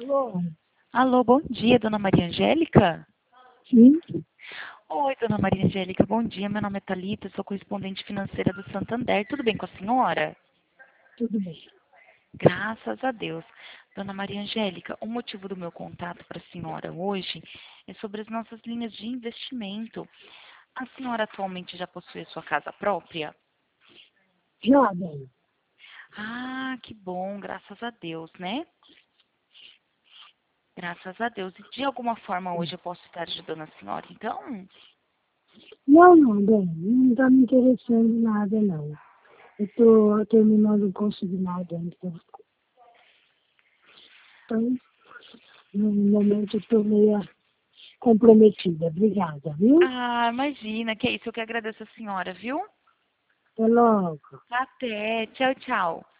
Alô? Alô, bom dia, dona Maria Angélica? Sim, Oi, dona Maria Angélica, bom dia. Meu nome é Thalita, sou correspondente financeira do Santander. Tudo bem com a senhora? tudo bem. Graças a Deus. Dona Maria Angélica, o motivo do meu contato para a senhora hoje é sobre as nossas linhas de investimento. A senhora atualmente já possui a sua casa própria? Já, bem. Ah, que bom, graças a Deus, né? Graças a Deus. E de alguma forma hoje eu posso estar ajudando a senhora, então? Não, bem, não está me interessando em nada, não. Eu estou terminando o consignado ainda. Então, no momento, estou meio comprometida. Obrigada, viu? Ah, imagina, que é isso, eu que agradeço a senhora, viu? Até logo. Até, tchau, tchau.